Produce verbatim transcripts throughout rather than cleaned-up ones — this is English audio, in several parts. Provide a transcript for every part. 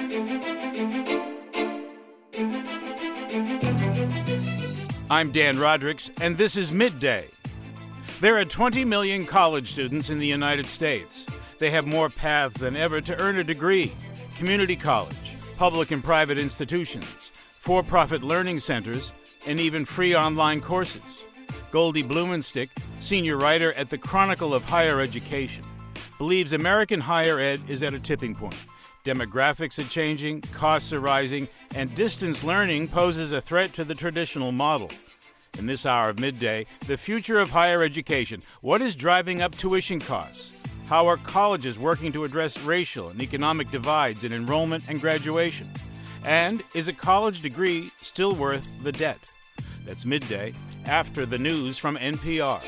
I'm Dan Rodricks, and this is Midday. There are twenty million college students in the United States. They have more paths than ever to earn a degree. Community college, public and private institutions, for-profit learning centers, and even free online courses. Goldie Blumenstick, senior writer at the Chronicle of Higher Education, believes American higher ed is at a tipping point. Demographics are changing, costs are rising, and distance learning poses a threat to the traditional model. In this hour of Midday, the future of higher education. What is driving up tuition costs? How are colleges working to address racial and economic divides in enrollment and graduation? And is a college degree still worth the debt? That's Midday, after the news from N P R.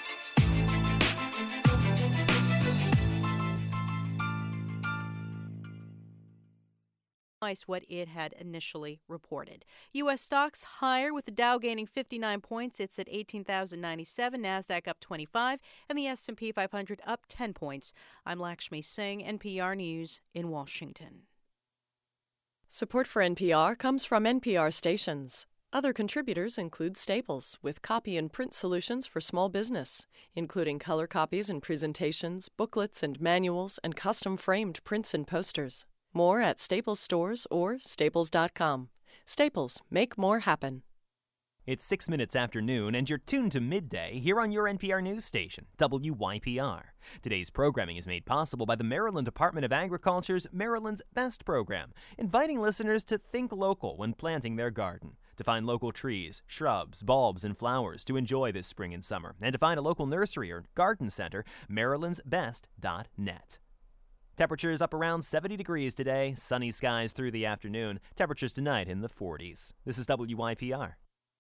What it had initially reported. U S stocks higher, with the Dow gaining fifty-nine points. It's at eighteen thousand ninety-seven. NASDAQ up twenty-five, and the S and P five hundred up ten points. I'm Lakshmi Singh, N P R News in Washington. Support for N P R comes from N P R stations. Other contributors include Staples, with copy and print solutions for small business, including color copies and presentations, booklets and manuals, and custom-framed prints and posters. More at Staples stores or staples dot com. Staples, make more happen. It's six minutes after noon, and you're tuned to Midday here on your N P R news station, W Y P R. Today's programming is made possible by the Maryland Department of Agriculture's Maryland's Best program, inviting listeners to think local when planting their garden, to find local trees, shrubs, bulbs, and flowers to enjoy this spring and summer, and to find a local nursery or garden center, marylands best dot net. Temperatures up around seventy degrees today, sunny skies through the afternoon. Temperatures tonight in the forties. This is W Y P R.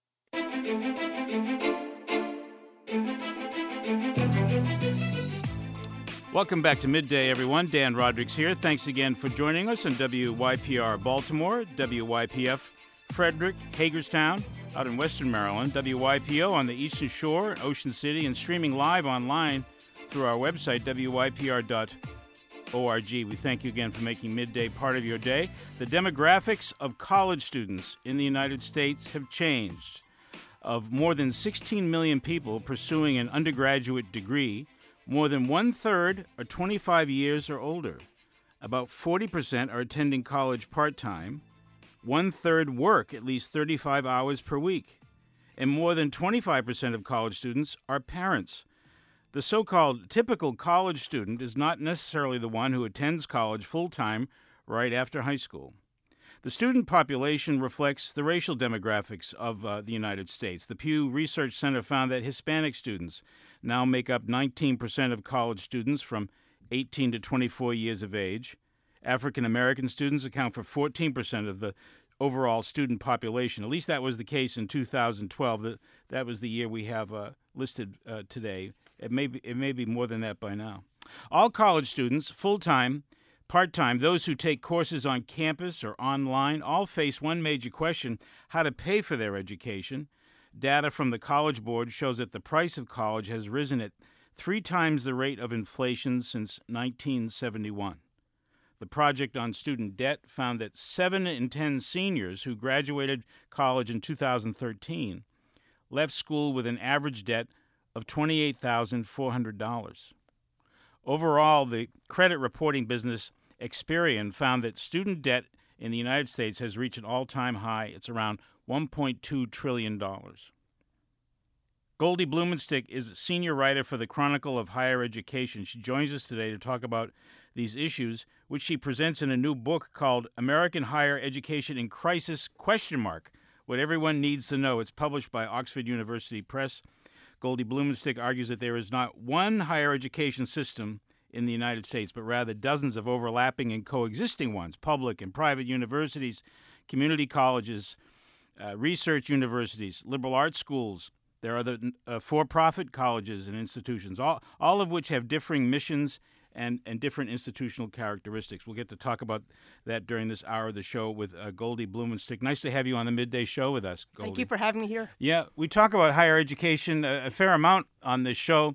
Welcome back to Midday, everyone. Dan Rodricks here. Thanks again for joining us on W Y P R Baltimore, W Y P F Frederick, Hagerstown, out in Western Maryland, W Y P O on the Eastern Shore, Ocean City, and streaming live online through our website, W Y P R dot org. We thank you again for making Midday part of your day. The demographics of college students in the United States have changed. Of more than sixteen million people pursuing an undergraduate degree, more than one-third are twenty-five years or older. About forty percent are attending college part-time. One-third work at least thirty-five hours per week. And more than twenty-five percent of college students are parents. The so-called typical college student is not necessarily the one who attends college full-time right after high school. The student population reflects the racial demographics of uh, the United States. The Pew Research Center found that Hispanic students now make up nineteen percent of college students from eighteen to twenty-four years of age. African American students account for fourteen percent of the overall student population. At least that was the case in two thousand twelve. That, that was the year we have uh, listed uh, today. It may be, it may be more than that by now. All college students, full-time, part-time, those who take courses on campus or online, all face one major question: how to pay for their education. Data from the College Board shows that the price of college has risen at three times the rate of inflation since nineteen seventy-one. The Project on Student Debt found that seven in ten seniors who graduated college in two thousand thirteen left school with an average debt of twenty-eight thousand four hundred dollars. Overall, the credit reporting business Experian found that student debt in the United States has reached an all-time high. It's around one point two trillion dollars. Goldie Blumenstick is a senior writer for the Chronicle of Higher Education. She joins us today to talk about these issues, which she presents in a new book called American Higher Education in Crisis, question mark, What Everyone Needs to Know. It's published by Oxford University Press. Goldie Blumenstick argues that there is not one higher education system in the United States, but rather dozens of overlapping and coexisting ones: public and private universities, community colleges, uh, research universities, liberal arts schools. There are the uh, for-profit colleges and institutions, all, all of which have differing missions and, and different institutional characteristics. We'll get to talk about that during this hour of the show with uh, Goldie Blumenstick. Nice to have you on the Midday Show with us, Goldie. Thank you for having me here. Yeah, we talk about higher education a, a fair amount on this show.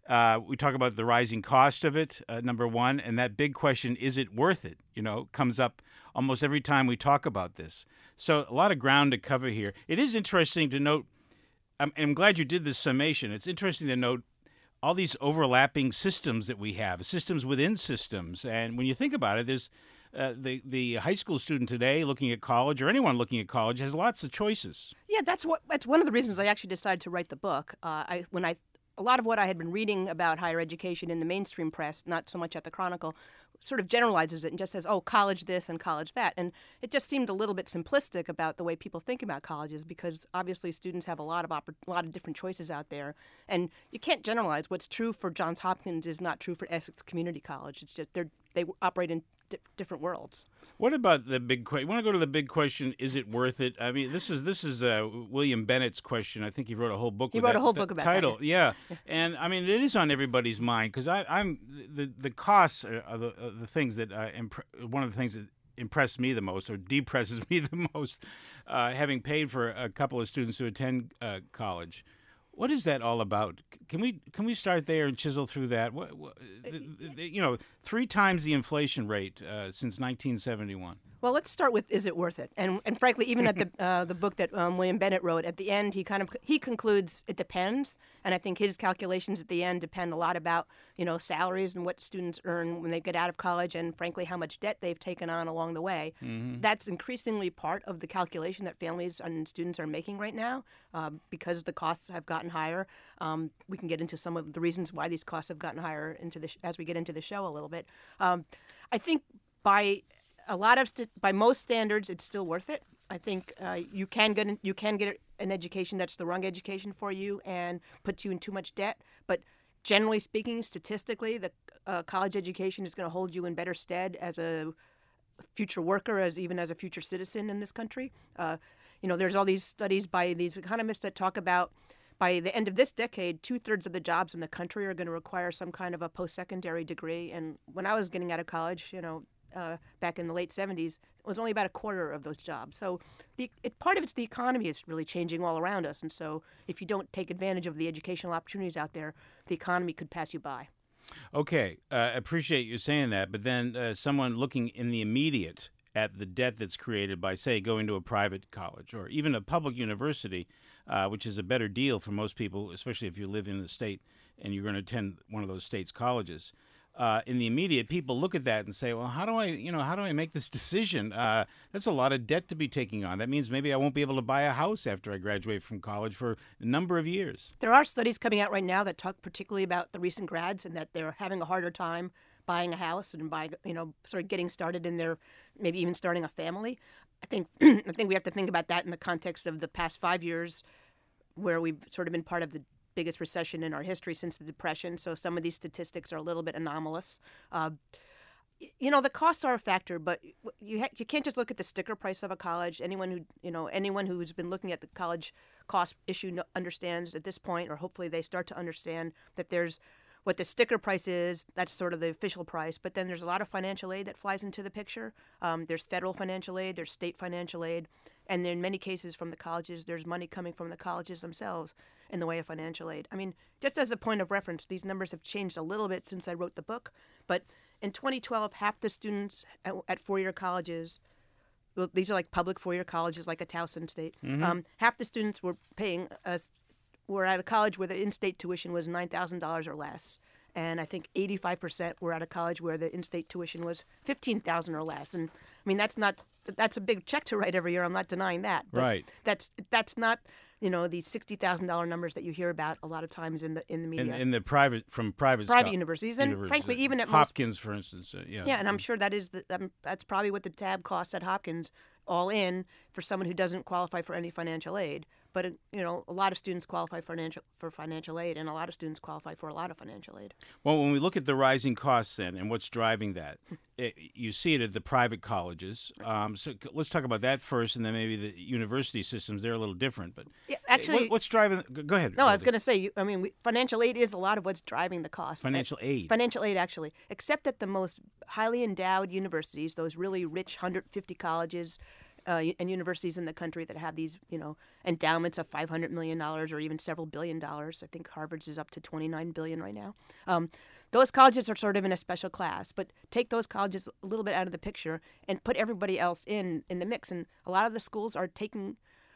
Uh, we talk about the rising cost of it, uh, number one, and that big question, is it worth it, you know, comes up almost every time we talk about this. So a lot of ground to cover here. It is interesting to note, I'm, I'm glad you did this summation. It's interesting to note all these overlapping systems that we have, systems within systems. And when you think about it, there's uh, the, the high school student today looking at college, or anyone looking at college, has lots of choices. Yeah, that's what that's one of the reasons I actually decided to write the book. Uh, I when I a lot of what I had been reading about higher education in the mainstream press, not so much at the Chronicle, sort of generalizes it and just says, oh, college this and college that. And it just seemed a little bit simplistic about the way people think about colleges, because obviously students have a lot of oppor- a lot of different choices out there. And you can't generalize. What's true for Johns Hopkins is not true for Essex Community College. It's just they're, they operate in di- different worlds. What about the big question? You want to go to the big question, is it worth it? I mean, this is this is uh, William Bennett's question. I think he wrote a whole book he with wrote that, a whole that book about title. that. Yeah. And, I mean, it is on everybody's mind, because I'm the, the costs are, are, the, are the things that, uh, imp- one of the things that impressed me the most, or depresses me the most, uh, having paid for a couple of students to attend uh, college. What is that all about? Can we can we start there and chisel through that? What, what, you know, three times the inflation rate uh, since nineteen seventy-one. Well, let's start with, is it worth it? And and frankly, even at the uh, the book that um, William Bennett wrote, at the end, he kind of he concludes it depends. And I think his calculations at the end depend a lot about, you know, salaries and what students earn when they get out of college, and frankly, how much debt they've taken on along the way. Mm-hmm. That's increasingly part of the calculation that families and students are making right now, um, because the costs have gotten higher. Um, we can get into some of the reasons why these costs have gotten higher into the sh- as we get into the show a little bit. Um, I think by a lot of st- by most standards, it's still worth it. I think uh, you can get an, you can get an education that's the wrong education for you and puts you in too much debt. But generally speaking, statistically, the uh, college education is going to hold you in better stead as a future worker, as even as a future citizen in this country. Uh, you know, there's all these studies by these economists that talk about by the end of this decade, two-thirds of the jobs in the country are going to require some kind of a post-secondary degree. And when I was getting out of college, you know, uh, back in the late seventies, it was only about a quarter of those jobs. So the it, part of it's the economy is really changing all around us. And so if you don't take advantage of the educational opportunities out there, the economy could pass you by. Okay, I uh, appreciate you saying that. But then uh, someone looking in the immediate at the debt that's created by, say, going to a private college or even a public university, uh, which is a better deal for most people, especially if you live in the state and you're going to attend one of those state's colleges. Uh, in the immediate, people look at that and say, well, how do I, you know, how do I make this decision? Uh, that's a lot of debt to be taking on. That means maybe I won't be able to buy a house after I graduate from college for a number of years. There are studies coming out right now that talk particularly about the recent grads and that they're having a harder time buying a house and buying, you know, sort of getting started in their, maybe even starting a family. I think, I think we have to think about that in the context of the past five years where we've sort of been part of the biggest recession in our history since the Depression. So some of these statistics are a little bit anomalous. Uh, you know, the costs are a factor, but you ha- you can't just look at the sticker price of a college. Anyone who, you know, anyone who's been looking at the college cost issue no- understands at this point, or hopefully they start to understand that there's what the sticker price is. That's sort of the official price. But then there's a lot of financial aid that flies into the picture. Um, there's federal financial aid, there's state financial aid, and in many cases from the colleges, there's money coming from the colleges themselves in the way of financial aid. I mean, just as a point of reference, these numbers have changed a little bit since I wrote the book. But in twenty twelve, half the students at, at four-year colleges, well, these are like public four-year colleges like at Towson State, mm-hmm. um, half the students were paying us, were at a college where the in-state tuition was nine thousand dollars or less. And I think eighty-five percent were at a college where the in-state tuition was fifteen thousand dollars or less. And I mean, that's not, that's a big check to write every year. I'm not denying that. But right. That's, that's not, you know, these sixty thousand dollars numbers that you hear about a lot of times in the in the media. In, in the private, from private private school, universities. And universities. frankly, even at Hopkins, most, for instance. Uh, yeah. Yeah, and I'm sure that is the, um, that's probably what the tab costs at Hopkins all in for someone who doesn't qualify for any financial aid. But, you know, a lot of students qualify for financial, for financial aid, and a lot of students qualify for a lot of financial aid. Well, when we look at the rising costs then and what's driving that, it, you see it at the private colleges. Um, so let's talk about that first, and then maybe the university systems. They're a little different. But yeah, actually, what, what's driving? Go ahead. No, I was going to say, you, I mean, we, financial aid is a lot of what's driving the cost. Financial aid. Financial aid, actually, except at the most highly endowed universities, those really rich one hundred fifty colleges, uh, and universities in the country that have these, you know, endowments of five hundred million dollars or even several billion dollars. I think Harvard's is up to twenty-nine billion dollars right now. Um, those colleges are sort of in a special class, but take those colleges a little bit out of the picture and put everybody else in, in the mix. And a lot of the schools are taking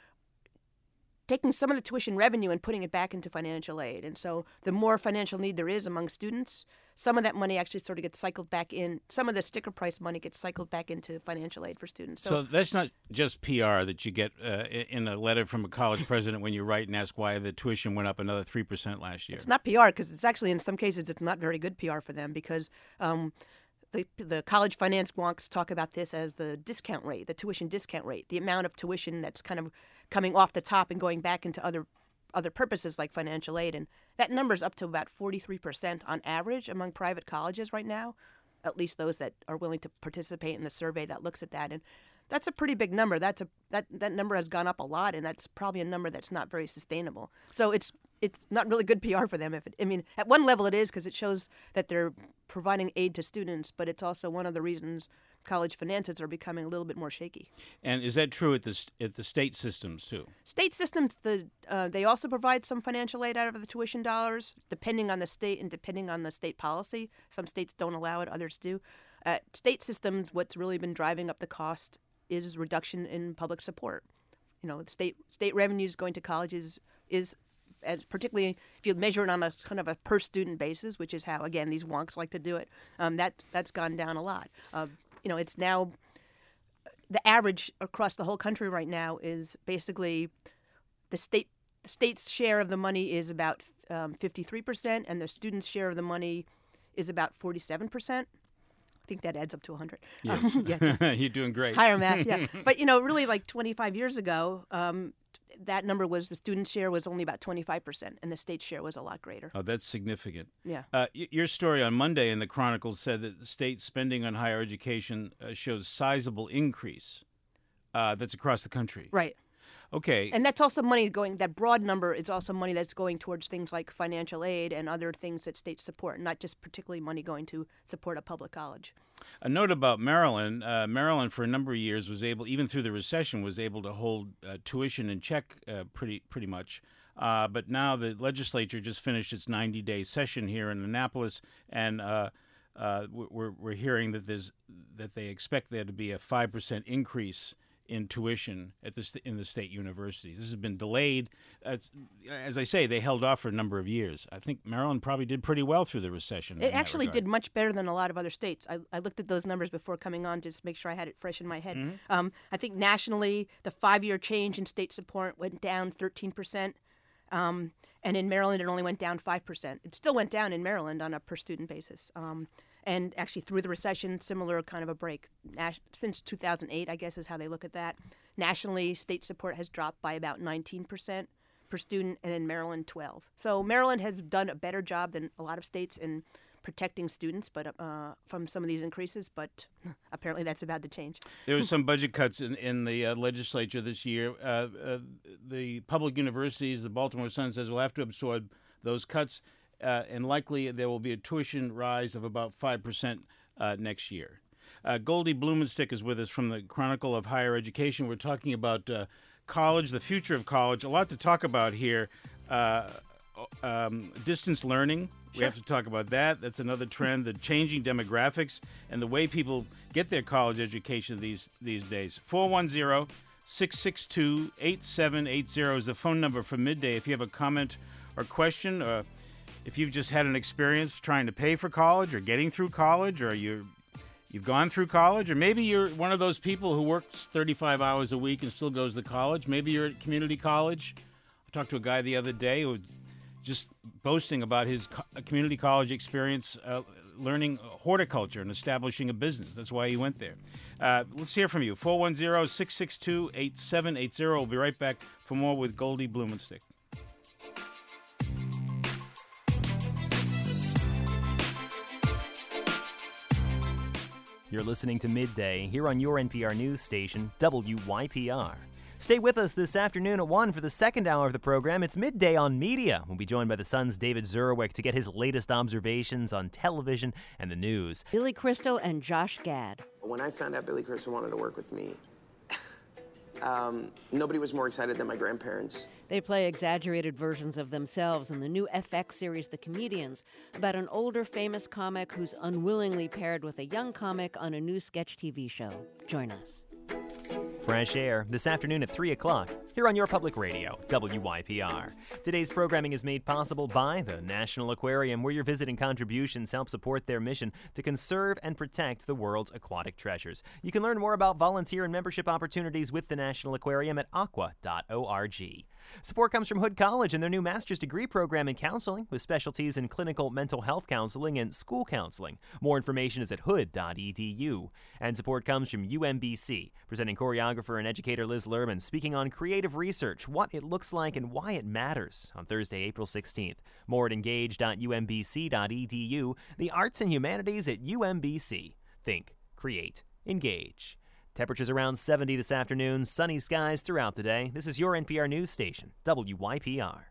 taking some of the tuition revenue and putting it back into financial aid. And so the more financial need there is among students, some of that money actually sort of gets cycled back in. Some of the sticker price money gets cycled back into financial aid for students. So, so that's not just P R that you get uh, in a letter from a college president when you write and ask why the tuition went up another three percent last year. It's not P R because it's actually, in some cases, it's not very good P R for them because um, the, the college finance wonks talk about this as the discount rate, the tuition discount rate, the amount of tuition that's kind of coming off the top and going back into other other purposes like financial aid. And that number is up to about forty-three percent on average among private colleges right now, at least those that are willing to participate in the survey that looks at that. And that's a pretty big number. That's a that, that number has gone up a lot, and that's probably a number that's not very sustainable. So it's it's not really good P R for them. If it, I mean, at one level it is because it shows that they're providing aid to students, but it's also one of the reasons college finances are becoming a little bit more shaky. And is that true at the at the state systems too? State systems, the uh, they also provide some financial aid out of the tuition dollars, depending on the state and depending on the state policy. Some states don't allow it, others do. Uh, state systems, what's really been driving up the cost is reduction in public support. You know, state state revenues going to colleges is, as particularly if you measure it on a kind of a per student basis, which is how again these wonks like to do it. Um, that that's gone down a lot. Uh, you know, it's now the average across the whole country right now is basically the state the state's share of the money is about um, fifty-three percent, and the student's share of the money is about forty-seven percent. I think that adds up to one hundred. Yes. Um, yeah. You're doing great. Higher math, yeah. But, you know, really like twenty-five years ago, um, that number was the student's share was only about twenty-five percent, and the state's share was a lot greater. Oh, that's significant. Yeah. Uh, y- your story on Monday in the Chronicles said that the state spending on higher education uh, shows sizable increase. Uh, that's across the country. Right. Okay. And that's also money going, that broad number is also money that's going towards things like financial aid and other things that states support, not just particularly money going to support a public college. A note about Maryland. Uh, Maryland, for a number of years, was able, even through the recession, was able to hold uh, tuition in check uh, pretty pretty much. Uh, but now the legislature just finished its ninety-day session here in Annapolis, and uh, uh, we're, we're hearing that there's that they expect there to be a five percent increase in tuition at the st- in the state universities. This has been delayed. Uh, as I say, they held off for a number of years. I think Maryland probably did pretty well through the recession. It actually did much better than a lot of other states. I, I looked at those numbers before coming on just to make sure I had it fresh in my head. Mm-hmm. Um, I think nationally, the five-year change in state support went down thirteen percent. Um, and in Maryland, it only went down five percent. It still went down in Maryland on a per-student basis. Um, and actually, through the recession, similar kind of a break. Nas- since two thousand eight, I guess, is how they look at that. Nationally, state support has dropped by about nineteen percent per student, and in Maryland, twelve. So Maryland has done a better job than a lot of states in protecting students but uh, from some of these increases, but apparently that's about to change. There was some budget cuts in, in the uh, legislature this year. Uh, uh, the public universities, the Baltimore Sun says, will have to absorb those cuts, uh, and likely there will be a tuition rise of about five percent uh, next year. Uh, Goldie Blumenstick is with us from the Chronicle of Higher Education. We're talking about uh, college, the future of college. A lot to talk about here. Uh, um, distance learning. Sure. We have to talk about that. That's another trend, the changing demographics and the way people get their college education these these days. four one zero, six six two, eight seven eight zero is the phone number for Midday. If you have a comment or question, or if you've just had an experience trying to pay for college or getting through college, or you're, you've gone through college, or maybe you're one of those people who works thirty-five hours a week and still goes to college. Maybe you're at community college. I talked to a guy the other day who just boasting about his co- community college experience uh, learning horticulture and establishing a business. That's why he went there. Uh, let's hear from you. four one zero, six six two, eight seven eight zero. We'll be right back for more with Goldie Blumenstick. You're listening to Midday here on your N P R news station, W Y P R. Stay with us this afternoon at one for the second hour of the program. It's Midday on Media. We'll be joined by the Sun's David Zurwick to get his latest observations on television and the news. Billy Crystal and Josh Gad. When I found out Billy Crystal wanted to work with me, Um, nobody was more excited than my grandparents. They play exaggerated versions of themselves in the new F X series The Comedians, about an older famous comic who's unwillingly paired with a young comic on a new sketch T V show. Join us. Fresh Air, this afternoon at three o'clock, here on your public radio, W Y P R. Today's programming is made possible by the National Aquarium, where your visiting contributions help support their mission to conserve and protect the world's aquatic treasures. You can learn more about volunteer and membership opportunities with the National Aquarium at aqua dot org. Support comes from Hood College and their new master's degree program in counseling, with specialties in clinical mental health counseling and school counseling. More information is at hood dot e d u. And support comes from U M B C, presenting choreographer and educator Liz Lerman speaking on creative research, what it looks like and why it matters, on Thursday, April sixteenth. More at engage dot u m b c dot e d u. The arts and humanities at U M B C. Think, create, engage. Temperatures around seventy this afternoon, sunny skies throughout the day. This is your N P R news station, W Y P R.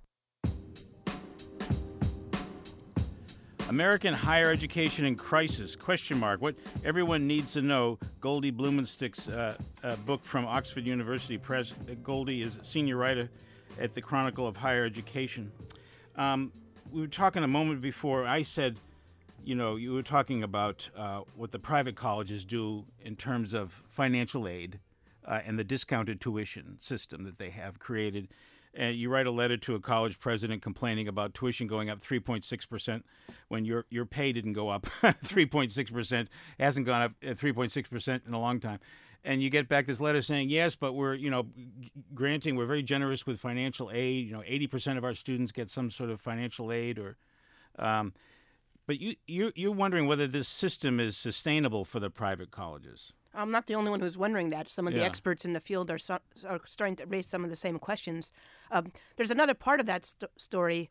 American higher education in crisis, question mark. What everyone needs to know, Goldie Blumenstick's uh, uh, book from Oxford University Press. Goldie is a senior writer at the Chronicle of Higher Education. Um, we were talking a moment before. I said, you know, you were talking about uh, what the private colleges do in terms of financial aid uh, and the discounted tuition system that they have created. And you write a letter to a college president complaining about tuition going up three point six percent when your your pay didn't go up three point six percent. It hasn't gone up at three point six percent in a long time. And you get back this letter saying, yes, but we're, you know, g- granting, we're very generous with financial aid. You know, eighty percent of our students get some sort of financial aid or... Um, But you, you, you're wondering whether this system is sustainable for the private colleges. I'm not the only one who's wondering that. Some of the Yeah. experts in the field are, so, are starting to raise some of the same questions. Um, there's another part of that st- story.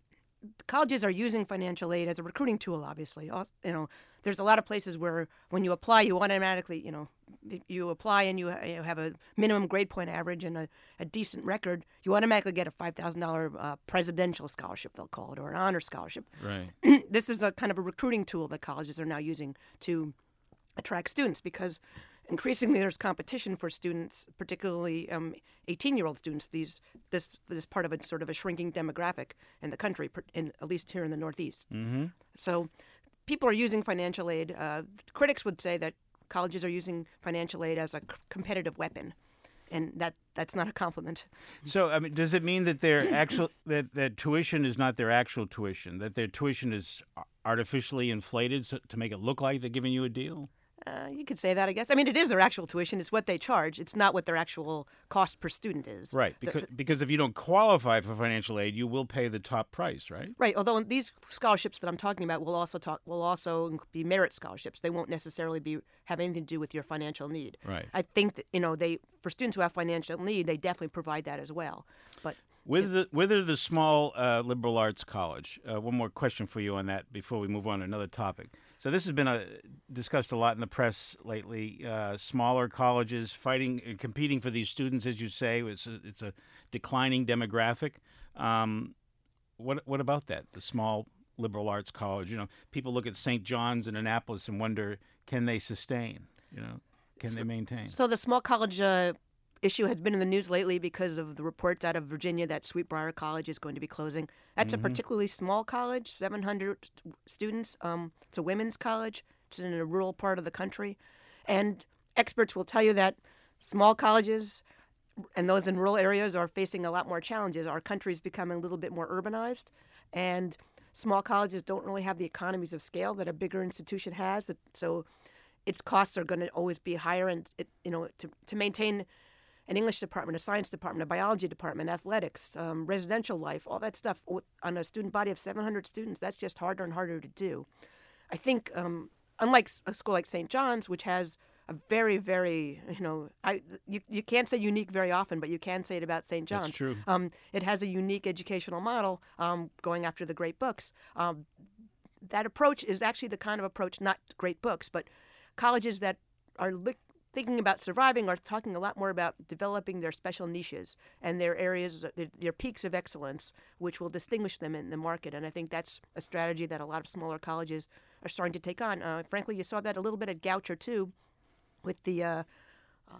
Colleges are using financial aid as a recruiting tool, obviously. Also, you know, there's a lot of places where when you apply, you automatically, you know, you apply and you, ha- you have a minimum grade point average and a, a decent record, you automatically get a five thousand dollars uh, presidential scholarship, they'll call it, or an honor scholarship. Right. This is a kind of a recruiting tool that colleges are now using to attract students, because increasingly there's competition for students, particularly um, eighteen-year-old students. These this this part of a sort of a shrinking demographic in the country, in, at least here in the Northeast. Mm-hmm. So people are using financial aid. Uh, critics would say that colleges are using financial aid as a c- competitive weapon, and that that's not a compliment. So, I mean, does it mean that their actual that, that tuition is not their actual tuition? That their tuition is artificially inflated so, to make it look like they're giving you a deal? Uh, you could say that, I guess. I mean, it is their actual tuition. It's what they charge. It's not what their actual cost per student is. Right, because The- the- because if you don't qualify for financial aid, you will pay the top price, right? Right. Although these scholarships that I'm talking about will also talk will also be merit scholarships. They won't necessarily be have anything to do with your financial need. Right. I think that, you know, they for students who have financial need, they definitely provide that as well. But With the whether the small uh, liberal arts college, uh, one more question for you on that before we move on to another topic. So this has been a, discussed a lot in the press lately. Uh, smaller colleges fighting, uh, competing for these students, as you say, it's a, it's a declining demographic. Um, what what about that? The small liberal arts college. You know, people look at Saint John's in Annapolis and wonder, can they sustain? You know, can they maintain? so the small college uh, issue has been in the news lately because of the reports out of Virginia that Sweetbriar College is going to be closing. That's Mm-hmm. a particularly small college, seven hundred st- students. Um, it's a women's college. It's in a rural part of the country. And experts will tell you that small colleges and those in rural areas are facing a lot more challenges. Our country is becoming a little bit more urbanized, and small colleges don't really have the economies of scale that a bigger institution has. So its costs are going to always be higher, and it, you know, to, to maintain an English department, a science department, a biology department, athletics, um, residential life, all that stuff with, on a student body of seven hundred students, that's just harder and harder to do. I think, um, unlike a school like Saint John's, which has a very, very, you know, I you, you can't say unique very often, but you can say it about Saint John's. That's true. Um, it has a unique educational model, um, going after the great books. Um, that approach is actually the kind of approach, not great books, but colleges that are li- thinking about surviving are talking a lot more about developing their special niches and their areas, their, their peaks of excellence, which will distinguish them in the market. And I think that's a strategy that a lot of smaller colleges are starting to take on. Uh, frankly, you saw that a little bit at Goucher, too, with the uh, uh,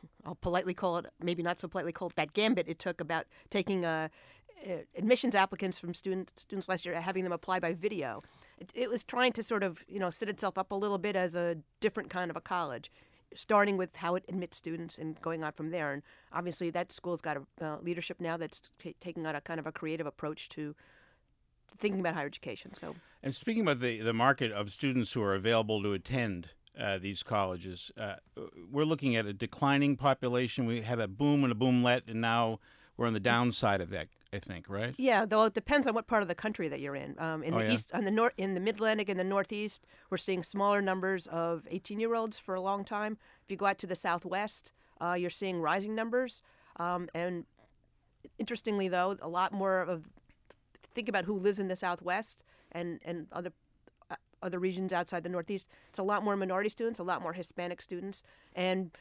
I'll politely call it, maybe not so politely call it, that gambit it took about taking uh, uh, admissions applicants from student, students last year, having them apply by video. It, it was trying to sort of, you know, set itself up a little bit as a different kind of a college, starting with how it admits students and going on from there. And obviously that school's got a uh, leadership now that's t- taking on a kind of a creative approach to thinking about higher education. So, and speaking about the, the market of students who are available to attend uh, these colleges, uh, we're looking at a declining population. We had a boom and a boomlet, and now we're on the downside of that, I think, right? Yeah, though it depends on what part of the country that you're in. Um, in Oh, the yeah? east, on the north, in the Mid-Atlantic and the Northeast, we're seeing smaller numbers of eighteen-year-olds for a long time. If you go out to the Southwest, uh, you're seeing rising numbers. Um, and interestingly, though, a lot more of think about who lives in the Southwest and and other uh, other regions outside the Northeast. It's a lot more minority students, a lot more Hispanic students, and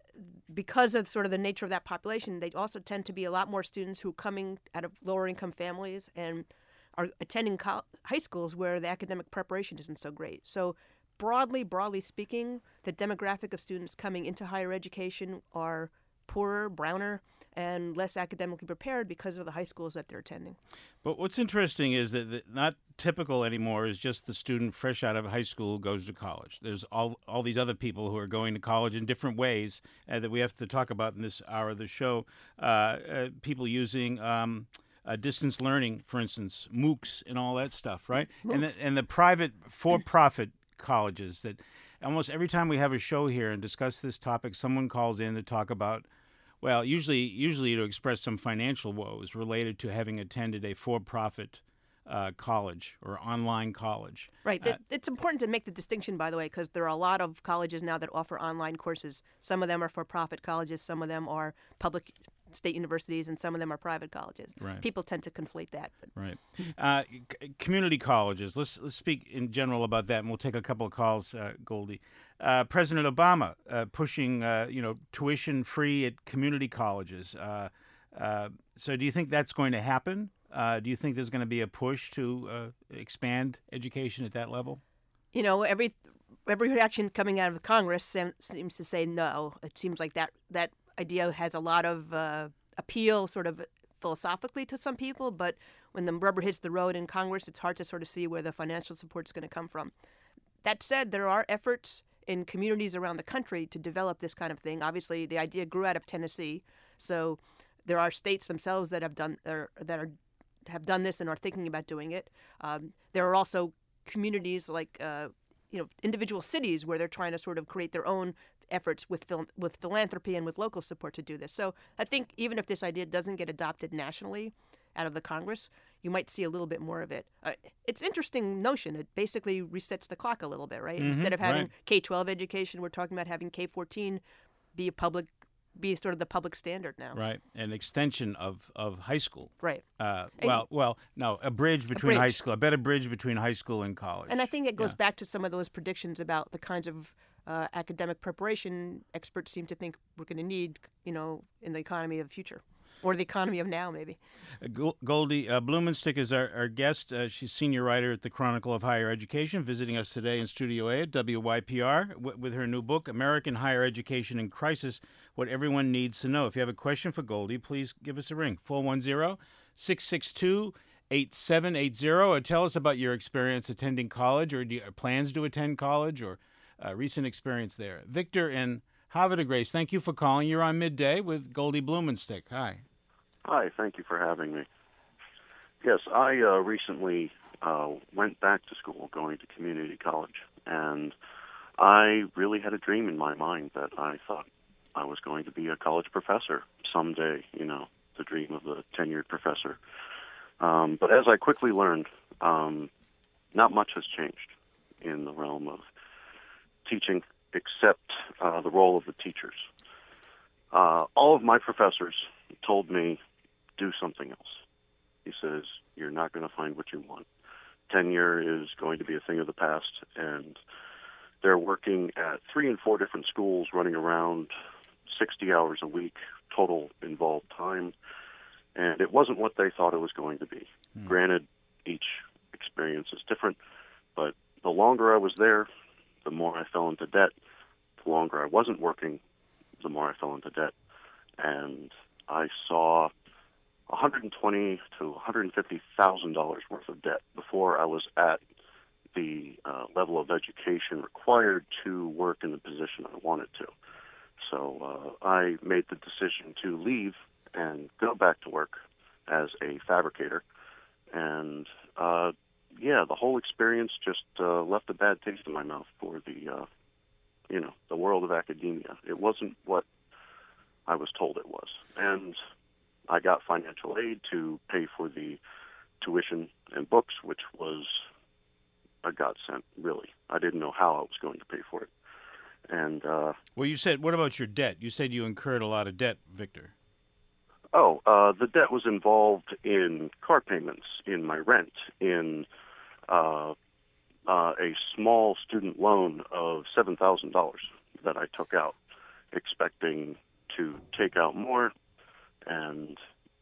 because of sort of the nature of that population, they also tend to be a lot more students who are coming out of lower income families and are attending co- high schools where the academic preparation isn't so great. So broadly, broadly speaking, the demographic of students coming into higher education are poorer, browner, and less academically prepared because of the high schools that they're attending. But what's interesting is that, that not typical anymore is just the student fresh out of high school who goes to college. There's all all these other people who are going to college in different ways uh, that we have to talk about in this hour of the show. Uh, uh, people using um, uh, distance learning, for instance, MOOCs and all that stuff, right? And the, and the private for-profit colleges that almost every time we have a show here and discuss this topic, someone calls in to talk about, well, usually usually to express some financial woes related to having attended a for-profit uh, college or online college. Right. Uh, It's important to make the distinction, by the way, because there are a lot of colleges now that offer online courses. Some of them are for-profit colleges, some of them are public state universities, and some of them are private colleges. Right. People tend to conflate that. But Right. Uh, c- community colleges. Let's let's speak in general about that, and we'll take a couple of calls, uh, Goldie. Uh, President Obama uh, pushing uh, you know tuition free at community colleges. Uh, uh, so, do you think that's going to happen? Uh, do you think there's going to be a push to uh, expand education at that level? You know, every every reaction coming out of Congress sem- seems to say no. It seems like that that idea has a lot of uh, appeal, sort of philosophically, to some people, but when the rubber hits the road in Congress, it's hard to sort of see where the financial support is going to come from. That said, there are efforts in communities around the country to develop this kind of thing. Obviously, the idea grew out of Tennessee, so there are states themselves that have done or, that are have done this and are thinking about doing it. Um, there are also communities like uh, you know individual cities where they're trying to sort of create their own efforts with phil- with philanthropy and with local support to do this. So I think even if this idea doesn't get adopted nationally out of the Congress, you might see a little bit more of it. Uh, it's an interesting notion. It basically resets the clock a little bit, right? Mhm, Instead of having right. K twelve education, we're talking about having K fourteen be a public, be sort of the public standard now. Right, an extension of, of high school. Right. Uh, And- well, well, no, a bridge between high bridge. school, a better bridge between high school and college. And I think it goes Yeah. back to some of those predictions about the kinds of uh, academic preparation experts seem to think we're going to need, you know, in the economy of the future. Or the economy of now, maybe. Uh, Gol- Goldie uh, Blumenstick is our, our guest. Uh, she's senior writer at the Chronicle of Higher Education, visiting us today in Studio A at W Y P R w- with her new book, American Higher Education in Crisis, What Everyone Needs to Know. If you have a question for Goldie, please give us a ring, four one zero, six six two, eight seven eight zero, or tell us about your experience attending college or, do you, or plans to attend college or uh, recent experience there. Victor in Havre de Grace, thank you for calling. You're on Midday with Goldie Blumenstick. Hi. Hi, thank you for having me. Yes, I uh, recently uh, went back to school, going to community college, and I really had a dream in my mind that I thought I was going to be a college professor someday, you know, the dream of the tenured professor. Um, but as I quickly learned, um, not much has changed in the realm of teaching except uh, the role of the teachers. Uh, all of my professors told me, do something else. He says, you're not going to find what you want. Tenure is going to be a thing of the past, and they're working at three and four different schools, running around sixty hours a week, total involved time, and it wasn't what they thought it was going to be. Mm. Granted, each experience is different, but the longer I was there, the more I fell into debt. The longer I wasn't working, the more I fell into debt. And I saw one hundred twenty to one hundred fifty thousand dollars worth of debt before I was at the uh, level of education required to work in the position I wanted to. So uh, I made the decision to leave and go back to work as a fabricator. And uh, yeah, the whole experience just uh, left a bad taste in my mouth for the, uh, you know, the world of academia. It wasn't what I was told it was. And I got financial aid to pay for the tuition and books, which was a godsend, really. I didn't know how I was going to pay for it. And uh, well, you said, what about your debt? You said you incurred a lot of debt, Victor. Oh, uh, the debt was involved in car payments, in my rent, in uh, uh, a small student loan of seven thousand dollars that I took out, expecting to take out more. And,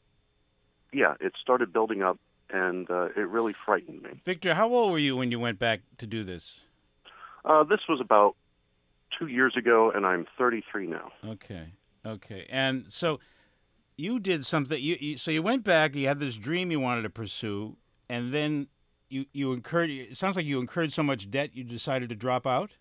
yeah, it started building up, and uh, it really frightened me. Victor, how old were you when you went back to do this? Uh, this was about two years ago, and I'm thirty-three now. Okay, okay. And so you did something. You, you so you went back. You had this dream you wanted to pursue, and then you you incurred. It sounds like you incurred so much debt you decided to drop out.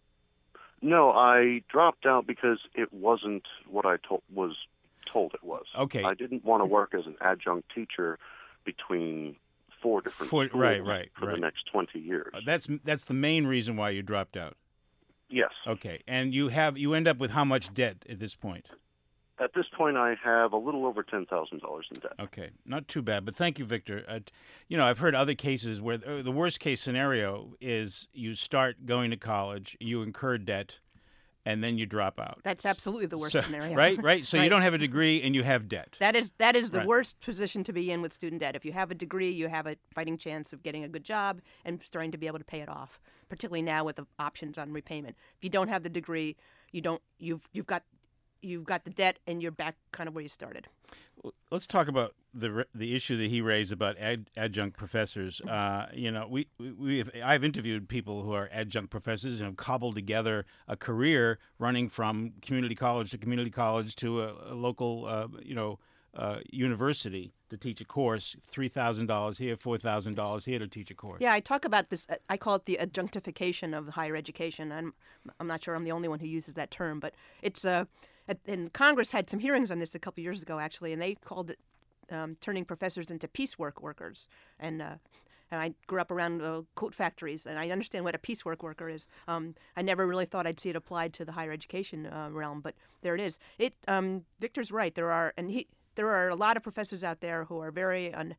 No, I dropped out because it wasn't what I told was told it was. Okay. I didn't want to work as an adjunct teacher between four different Four, schools right, right, for right. the next twenty years. Uh, that's that's the main reason why you dropped out. Yes. Okay, and you have you end up with how much debt at this point? At this point, I have a little over ten thousand dollars in debt. Okay, not too bad, but thank you, Victor. Uh, you know, I've heard other cases where uh, the worst case scenario is you start going to college, you incur debt, and then you drop out. That's absolutely the worst So- scenario. Right, right. So Right. you don't have a degree and you have debt. That is that is the Right. worst position to be in with student debt. If you have a degree, you have a fighting chance of getting a good job and starting to be able to pay it off. Particularly now with the options on repayment. If you don't have the degree, you don't you've you've got you've got the debt and you're back kind of where you started. Let's talk about the re- the issue that he raised about ad, adjunct professors. Uh, you know, we we have, I've interviewed people who are adjunct professors and have cobbled together a career running from community college to community college to a, a local, uh, you know, uh, university to teach a course. Three thousand dollars here, four thousand dollars here to teach a course. Yeah, I talk about this. uh, I call it the adjunctification of higher education. I'm I'm not sure I'm the only one who uses that term, but it's uh, at- and Congress had some hearings on this a couple years ago actually, and they called it um, turning professors into piecework workers. And uh, and I grew up around uh, coat factories, and I understand what a piecework worker is. Um, I never really thought I'd see it applied to the higher education uh, realm, but there it is. It um, Victor's right. There are and he there are a lot of professors out there who are very un,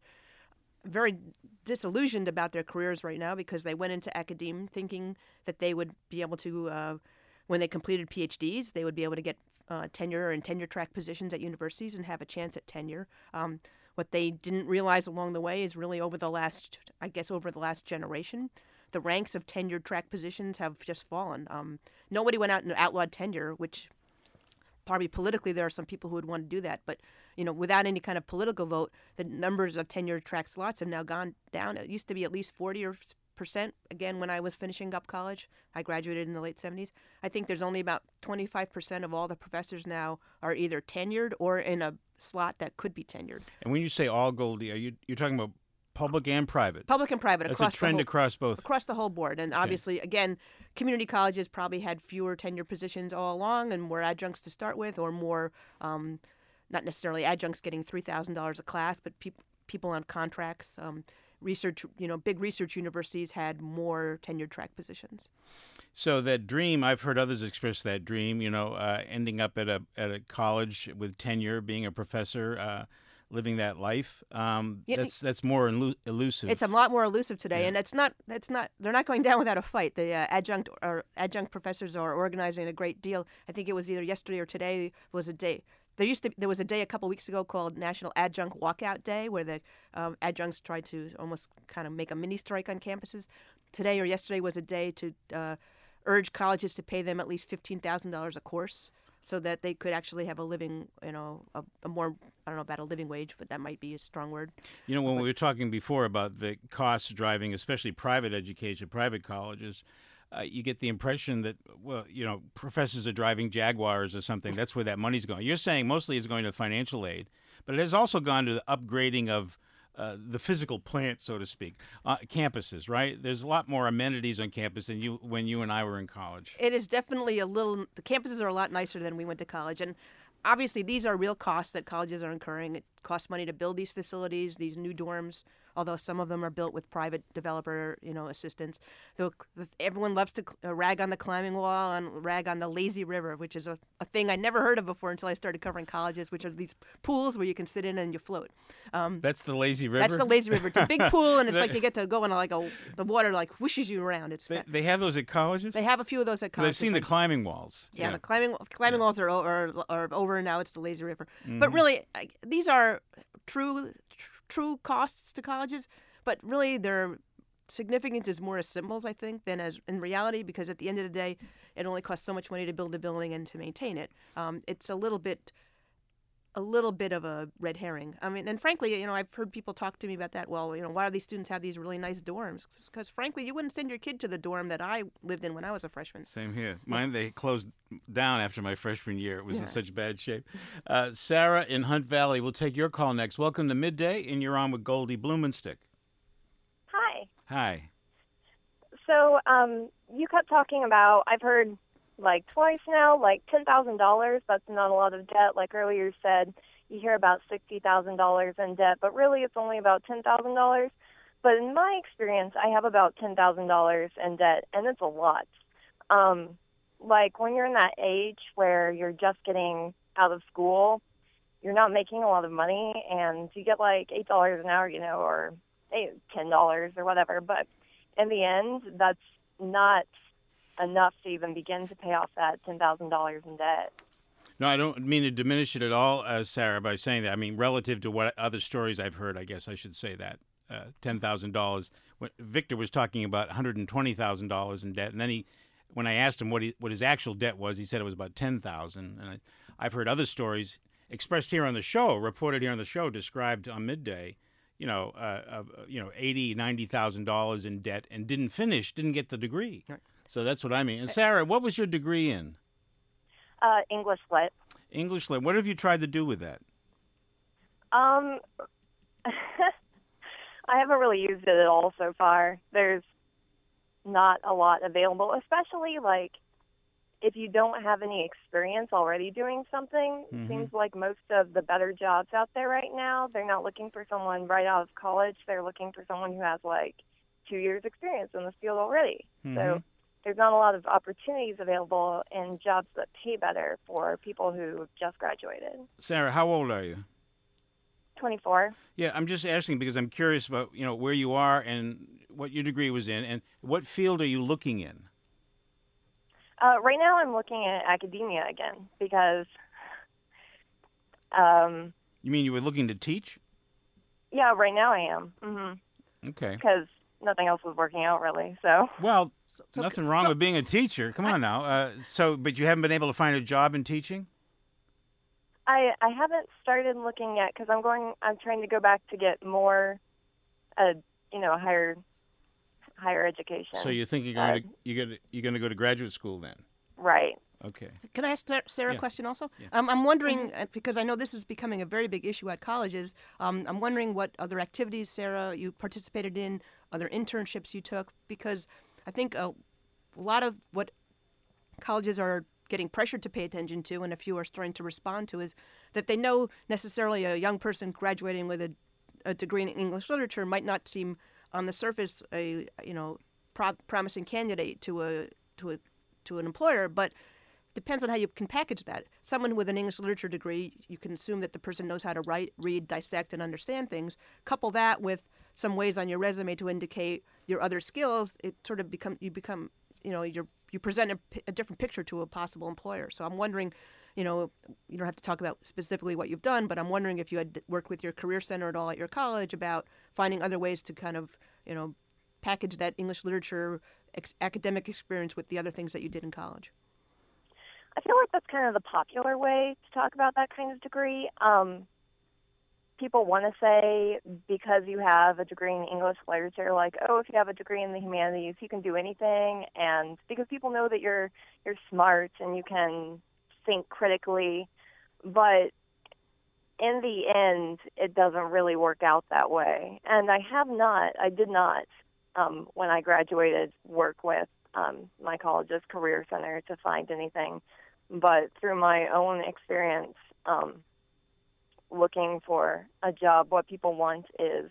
very disillusioned about their careers right now because they went into academia thinking that they would be able to, uh, when they completed P H Ds, they would be able to get uh, tenure and tenure track positions at universities and have a chance at tenure. Um, what they didn't realize along the way is really over the last, I guess, over the last generation, the ranks of tenured track positions have just fallen. Um, nobody went out and outlawed tenure, which probably politically there are some people who would want to do that, but you know, without any kind of political vote, the numbers of tenure track slots have now gone down. It used to be at least forty or percent. Again, when I was finishing up college, I graduated in the late seventies. I think there's only about twenty-five percent of all the professors now are either tenured or in a slot that could be tenured. And when you say all Goldie, are you you're talking about public and private? Public and private That's across a trend the whole, across both. across the whole board. And obviously, again, community colleges probably had fewer tenure positions all along and more adjuncts to start with, or more, um, not necessarily adjuncts getting three thousand dollars a class, but peop- people on contracts. Um, research, you know, big research universities had more tenured track positions. So that dream, I've heard others express that dream, you know, uh, ending up at a at a college with tenure, being a professor, uh, living that life. Um, Yeah, that's that's more elu- elusive. It's a lot more elusive today, Yeah. and it's not. It's not. They're not going down without a fight. The uh, adjunct or adjunct professors are organizing a great deal. I think it was either yesterday or today was a day. There used to there was a day a couple weeks ago called National Adjunct Walkout Day, where the um, adjuncts tried to almost kind of make a mini strike on campuses. Today or yesterday was a day to uh, urge colleges to pay them at least fifteen thousand dollars a course, so that they could actually have a living, you know, a, a more, I don't know about a living wage, but that might be a strong word. You know, when we were talking before about the costs driving, especially private education, private colleges, uh, you get the impression that, well, you know, professors are driving Jaguars or something. That's where that money's going. You're saying mostly it's going to financial aid, but it has also gone to the upgrading of uh, the physical plant, so to speak, uh, campuses, right? There's a lot more amenities on campus than you when you and I were in college. It is definitely a little, the campuses are a lot nicer than we went to college. And obviously, these are real costs that colleges are incurring. It costs money to build these facilities, these new dorms, although some of them are built with private developer, you know, assistance. Though everyone loves to uh, rag on the climbing wall and rag on the lazy river, which is a, a thing I never heard of before until I started covering colleges, which are these pools where you can sit in and you float. Um, that's the lazy river? That's the lazy river. It's a big pool, and it's like you get to go in like a, the water like whooshes you around. It's they, they have those at colleges? They have a few of those at colleges. I've seen the climbing walls. Yeah, yeah. the climbing climbing yeah. walls are, are, are over now. It's the lazy river. Mm-hmm. But really, I, these are true tr- true costs to colleges. But really, their significance is more as symbols, I think, than as in reality, because at the end of the day, it only costs so much money to build a building and to maintain it. Um, it's a little bit, a little bit of a red herring. I mean, and frankly, you know, I've heard people talk to me about that. Well, you know, why do these students have these really nice dorms? Because frankly, you wouldn't send your kid to the dorm that I lived in when I was a freshman. Same here. Mine, they closed down after my freshman year. It was yeah. in such bad shape. Uh, Sarah in Hunt Valley, we'll take your call next. Welcome to Midday, and you're on with Goldie Blumenstick. Hi. Hi. So um, you kept talking about, I've heard like twice now, like ten thousand dollars. That's not a lot of debt. Like earlier you said, you hear about sixty thousand dollars in debt, but really it's only about ten thousand dollars. But in my experience, I have about ten thousand dollars in debt, and it's a lot. Um, like when you're in that age where you're just getting out of school, you're not making a lot of money, and you get like eight dollars an hour, you know, or ten dollars or whatever, but in the end, that's not enough to even begin to pay off that ten thousand dollars in debt. No, I don't mean to diminish it at all, uh, Sarah, by saying that. I mean, relative to what other stories I've heard, I guess I should say that. Uh, ten thousand dollars. Victor was talking about one hundred twenty thousand dollars in debt, and then he, when I asked him what he, what his actual debt was, he said it was about ten thousand dollars. And I, I've heard other stories expressed here on the show, reported here on the show, described on Midday, you know, uh, uh, you know, eighty, ninety thousand dollars in debt, and didn't finish, didn't get the degree. Right. So that's what I mean. And Sarah, what was your degree in? Uh, English Lit. English Lit. What have you tried to do with that? Um, I haven't really used it at all so far. There's not a lot available, especially like if you don't have any experience already doing something. Mm-hmm. It seems like most of the better jobs out there right now, they're not looking for someone right out of college. They're looking for someone who has like two years experience in this field already. Mm-hmm. So there's not a lot of opportunities available in jobs that pay better for people who just graduated. Sarah, how old are you? twenty-four. Yeah, I'm just asking because I'm curious about, you know, where you are and what your degree was in, and what field are you looking in? Uh, right now I'm looking at academia again because... Um, you mean you were looking to teach? Yeah, right now I am. Mm-hmm. Okay. Because nothing else was working out, really, so... Well, so, so, nothing wrong so, with being a teacher. Come on now. Uh, so, but you haven't been able to find a job in teaching? I, I haven't started looking yet because I'm going. I'm trying to go back to get more, uh, you know, higher, higher education. So you think you're going uh, to you're going to you're going to go to graduate school then? Right. Okay. Can I ask Sarah yeah. a question also? Yeah. Um, I'm wondering, mm-hmm. because I know this is becoming a very big issue at colleges, um, I'm wondering what other activities, Sarah, you participated in, other internships you took, because I think a, a lot of what colleges are getting pressured to pay attention to, and a few are starting to respond to, is that they know necessarily a young person graduating with a, a degree in English literature might not seem on the surface a you know pro- promising candidate to a to a to an employer, but depends on how you can package that. Someone with an English literature degree, you can assume that the person knows how to write, read, dissect, and understand things. Couple that with some ways on your resume to indicate your other skills, it sort of become you become you know you're you present a, a different picture to a possible employer. So I'm wondering, you know, you don't have to talk about specifically what you've done, but I'm wondering if you had worked with your career center at all at your college about finding other ways to kind of, you know, package that English literature ex- academic experience with the other things that you did in college. I feel like that's kind of the popular way to talk about that kind of degree. Um, people want to say because you have a degree in English literature, like, oh, if you have a degree in the humanities, you can do anything, and because people know that you're you're smart and you can think critically, but in the end, it doesn't really work out that way. And I have not, I did not, um, when I graduated, work with um, my college's career center to find anything, but through my own experience, um, looking for a job, what people want is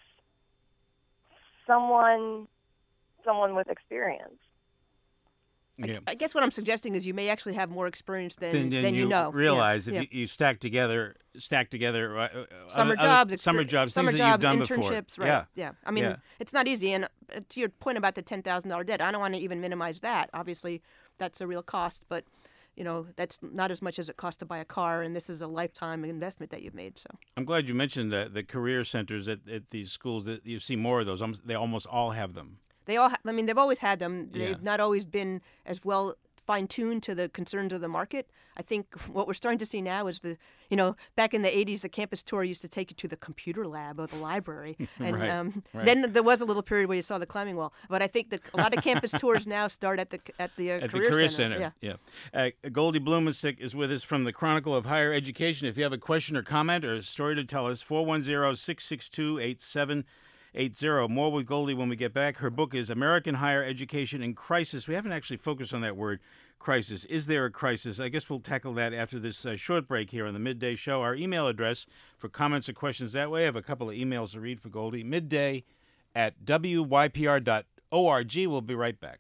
someone someone with experience. Yeah. I, I guess what I'm suggesting is you may actually have more experience than Then, than, then you, know. realize yeah. if you, you stack together, stack together uh, summer other, jobs, other, summer jobs, summer things jobs, that you've done internships, before. right? Yeah, yeah. I mean, yeah. it's not easy. And uh, to your point about the ten thousand dollar debt, I don't want to even minimize that. Obviously, that's a real cost, but you know, that's not as much as it costs to buy a car, and this is a lifetime investment that you've made. So I'm glad you mentioned the, the career centers at, at these schools. That you see more of those. Almost, they almost all have them. They all, ha- I mean, they've always had them. They've Yeah. not always been as well fine-tuned to the concerns of the market. I think what we're starting to see now is the, you know, back in the eighties, the campus tour used to take you to the computer lab or the library. And Right, um, right. then there was a little period where you saw the climbing wall. But I think the, a lot of campus tours now start at the at the, uh, At career, the Career center. Center. Yeah. yeah. Uh, Goldie Blumenstick is with us from the Chronicle of Higher Education. If you have a question or comment or a story to tell us, four one zero, six six two, eight seven eight zero. More with Goldie when we get back. Her book is American Higher Education in Crisis. We haven't actually focused on that word, crisis. Is there a crisis? I guess we'll tackle that after this uh, short break here on the Midday Show. Our email address for comments or questions that way. I have a couple of emails to read for Goldie. Midday at W Y P R dot org. We'll be right back.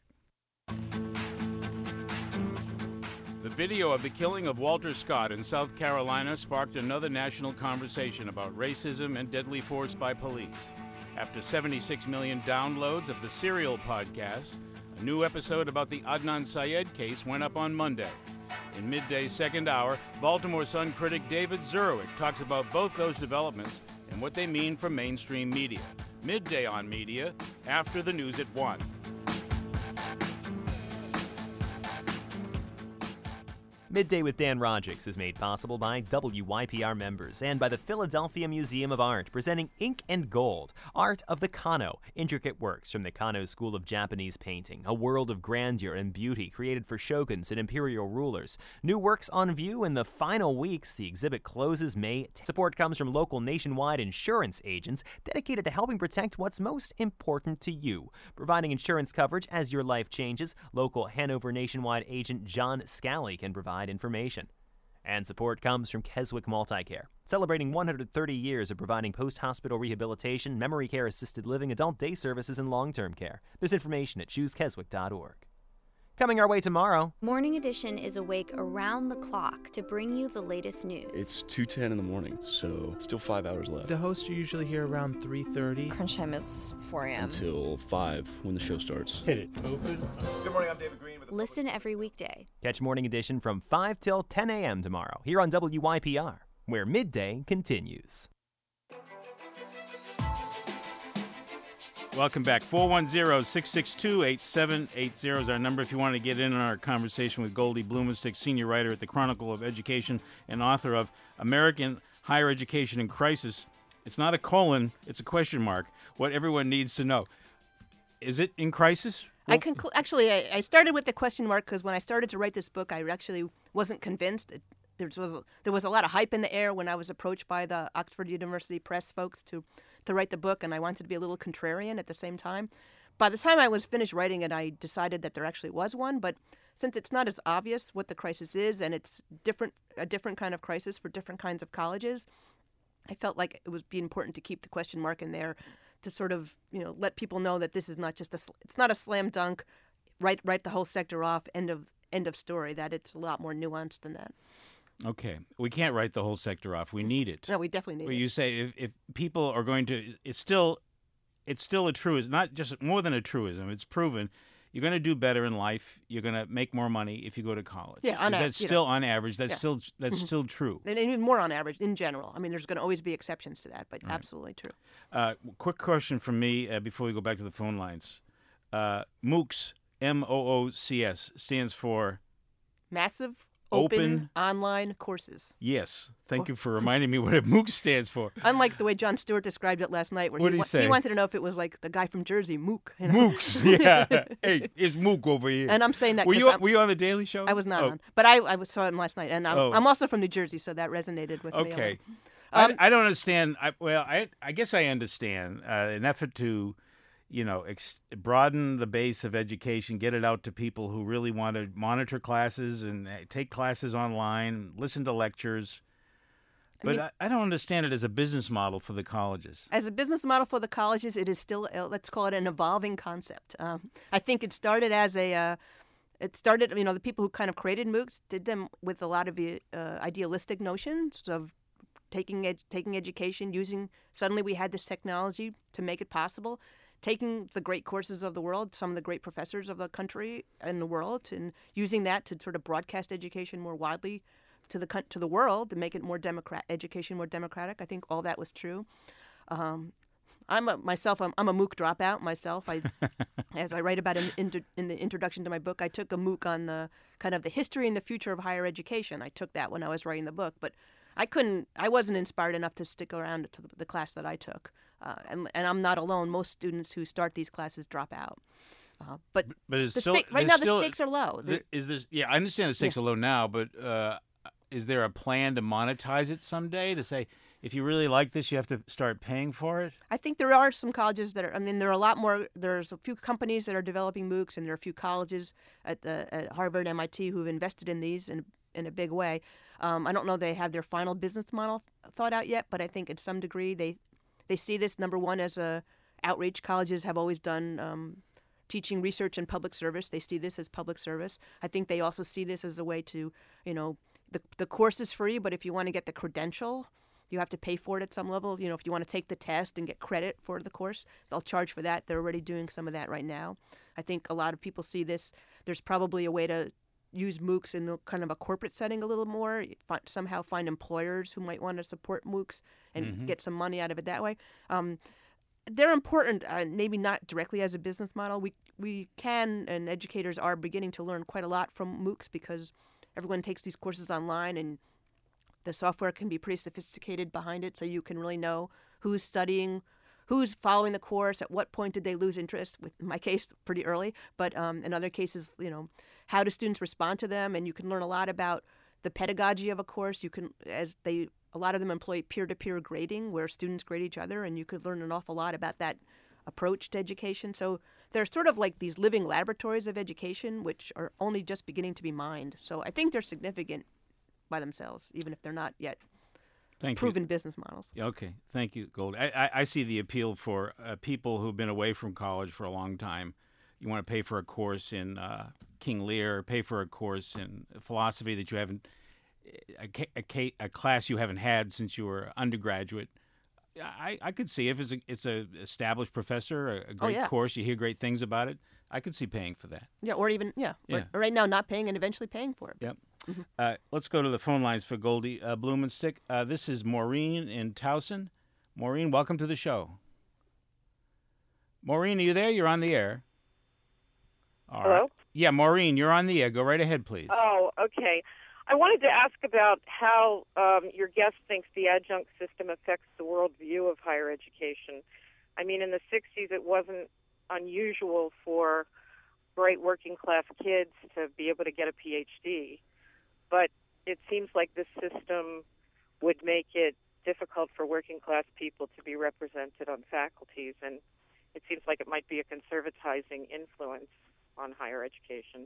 The video of the killing of Walter Scott in South Carolina sparked another national conversation about racism and deadly force by police. After seventy-six million downloads of the Serial podcast, a new episode about the Adnan Syed case went up on Monday. In Midday's second hour, Baltimore Sun critic David Zurwick talks about both those developments and what they mean for mainstream media. Midday on Media, after the news at one. Midday with Dan Rodrigues is made possible by W Y P R members and by the Philadelphia Museum of Art, presenting Ink and Gold, art of the Kano, intricate works from the Kano School of Japanese painting, a world of grandeur and beauty created for shoguns and imperial rulers. New works on view in the final weeks. The exhibit closes May tenth. Support comes from local nationwide insurance agents dedicated to helping protect what's most important to you. Providing insurance coverage as your life changes, local Hanover nationwide agent John Scally can provide information. And support comes from Keswick Multicare, celebrating one hundred thirty years of providing post-hospital rehabilitation, memory care, assisted living, adult day services, and long-term care. There's information at choose keswick dot org. Coming our way tomorrow. Morning Edition is awake around the clock to bring you the latest news. It's two ten in the morning, so still five hours left. The hosts are usually here around three thirty. Crunch time is four a.m. Until five when the show starts. Hit it. Open. Good morning, I'm David Green with the Listen every weekday. Catch Morning Edition from five till ten a.m. tomorrow here on W Y P R, where Midday continues. Welcome back. four one zero, six six two, eight seven eight zero is our number if you want to get in on our conversation with Goldie Blumenstick, senior writer at the Chronicle of Education and author of American Higher Education in Crisis. It's not a colon, it's a question mark. What everyone needs to know. Is it in crisis? I conclu- actually, I, I started with the question mark because when I started to write this book, I actually wasn't convinced. It, there was a, there was a lot of hype in the air when I was approached by the Oxford University Press folks to to write the book, and I wanted to be a little contrarian at the same time. By the time I was finished writing it, I decided that there actually was one, but since it's not as obvious what the crisis is, and it's different a different kind of crisis for different kinds of colleges, I felt like it would be important to keep the question mark in there to sort of, you know, let people know that this is not just a it's not a slam dunk, write write the whole sector off, end of end of story, that it's a lot more nuanced than that. Okay. We can't write the whole sector off. We need it. No, we definitely need Well, it. you say if, if people are going to, it's still, it's still a truism, not just more than a truism. It's proven. You're going to do better in life. You're going to make more money if you go to college. Yeah, on that's a- you still know. on average. That's Yeah. still that's Mhm. still true. And even more on average in general. I mean, there's going to always be exceptions to that, but Right. absolutely true. Uh, quick question from me uh, before we go back to the phone lines. Uh, MOOCs, M O O C S, stands for Massive Open, Open online courses. Yes. Thank you for reminding me what a MOOC stands for. Unlike the way Jon Stewart described it last night, where What he, did he wa- say? he wanted to know if it was like the guy from Jersey, Mook. You know? MOOCs, yeah. Hey, it's MOOC over here. And I'm saying that Were 'cause you, I'm- were you on the Daily Show? I was not Oh. on, but I, I saw him last night, and I'm, Oh. I'm also from New Jersey, so that resonated with me. a Okay. little. Um, I, I don't understand. I, well, I I guess I understand. Uh, an effort to, you know, ex- broaden the base of education, get it out to people who really want to monitor classes and uh, take classes online, listen to lectures. I But mean- I, I don't understand it as a business model for the colleges. As a business model for the colleges, it is still, uh, let's call it an evolving concept. Um, I think it started as a, uh, it started, you know, the people who kind of created MOOCs did them with a lot of uh, idealistic notions of taking ed- taking education, using, suddenly we had this technology to make it possible, taking the great courses of the world, some of the great professors of the country and the world, and using that to sort of broadcast education more widely to the coun- to the world to make it more democrat education more democratic. I think all that was true. Um, I'm a, myself. I'm, I'm a MOOC dropout myself. I, as I write about in, in, in the introduction to my book, I took a MOOC on the kind of the history and the future of higher education. I took that when I was writing the book, but I couldn't. I wasn't inspired enough to stick around to the, the class that I took, uh, and, and I'm not alone. Most students who start these classes drop out. Uh, but But it's the still sta- right there's now still- the stakes are low. the- is this? Yeah, I understand the stakes Yeah. are low now, but uh, is there a plan to monetize it someday? To say if you really like this, you have to start paying for it. I think there are some colleges that are. I mean, there are a lot more. There's a few companies that are developing MOOCs, and there are a few colleges at the, at Harvard, M I T, who've invested in these in in a big way. Um, I don't know they have their final business model thought out yet, but I think in some degree they they see this number one as a outreach. Colleges have always done um, teaching, research, and public service. They see this as public service. I think they also see this as a way to, you know, the the course is free, but if you want to get the credential, you have to pay for it at some level. You know, if you want to take the test and get credit for the course, they'll charge for that. They're already doing some of that right now. I think a lot of people see this. There's probably a way to use MOOCs in a, kind of a corporate setting a little more, find, somehow find employers who might want to support MOOCs and Mhm. get some money out of it that way. Um, they're important, uh, maybe not directly as a business model. We we can, and educators are beginning to learn quite a lot from MOOCs because everyone takes these courses online and the software can be pretty sophisticated behind it, so you can really know who's studying, who's following the course, at what point did they lose interest, with, in my case, pretty early. But um, in other cases, you know, how do students respond to them? And you can learn a lot about the pedagogy of a course. You can, as they, a lot of them employ peer-to-peer grading, where students grade each other, and you could learn an awful lot about that approach to education. So they're sort of like these living laboratories of education, which are only just beginning to be mined. So I think they're significant by themselves, even if they're not yet Thank proven you. business models. Okay, thank you, Gold. I, I, I see the appeal for uh, people who've been away from college for a long time. You want to pay for a course in uh, King Lear, pay for a course in philosophy that you haven't, a, ca- a, ca- a class you haven't had since you were undergraduate. I, I could see if it's a it's a established professor, a, a great yeah. course, you hear great things about it. I could see paying for that. Yeah, or even, yeah, Yeah. Or, or right now not paying and eventually paying for it. Yep. Mhm. Uh, let's go to the phone lines for Goldie uh, Blumenstick. Uh, this is Maureen in Towson. Maureen, welcome to the show. Maureen, are you there? You're on the air. All Hello? right. Yeah, Maureen, you're on the air. Go right ahead, please. Oh, okay. I wanted to ask about how um, your guest thinks the adjunct system affects the worldview of higher education. I mean, in the sixties, it wasn't unusual for bright working class kids to be able to get a P H D, but it seems like this system would make it difficult for working class people to be represented on faculties, and it seems like it might be a conservatizing influence on higher education.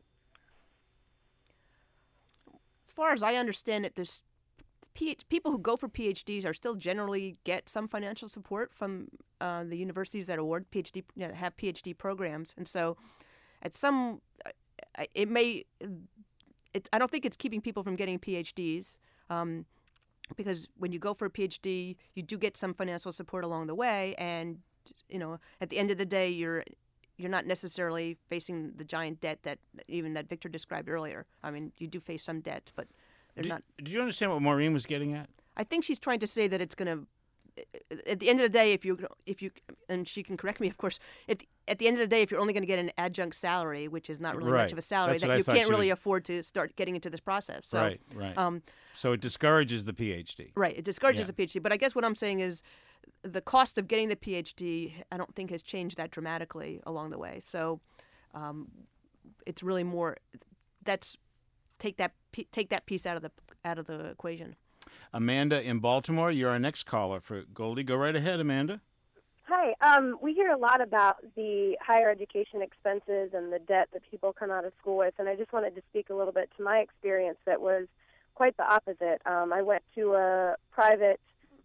As far as I understand it, there's P- people who go for P H Ds are still generally get some financial support from uh, the universities that award P H D, you know, have P H D programs, and so at some, it may, it, I don't think it's keeping people from getting P H Ds, um, because when you go for a P H D, you do get some financial support along the way, and you know, at the end of the day, you're you're not necessarily facing the giant debt that even that Victor described earlier. I mean, you do face some debts, but they're Did, not. did you understand what Maureen was getting at? I think she's trying to say that it's going to at the end of the day, if you if you and she can correct me, of course. At the, at the end of the day, if you're only going to get an adjunct salary, which is not really right. much of a salary, That's that you can't you really would... afford to start getting into this process. So, right, right. Um, so it discourages the PhD. Right, it discourages yeah. the PhD. But I guess what I'm saying is, the cost of getting the PhD, I don't think has changed that dramatically along the way. So, um, it's really more. That's take that take that piece out of the out of the equation. Amanda in Baltimore, you're our next caller for Goldie. Go right ahead, Amanda. Hi. Um, we hear a lot about the higher education expenses and the debt that people come out of school with, and I just wanted to speak a little bit to my experience that was quite the opposite. Um, I went to a private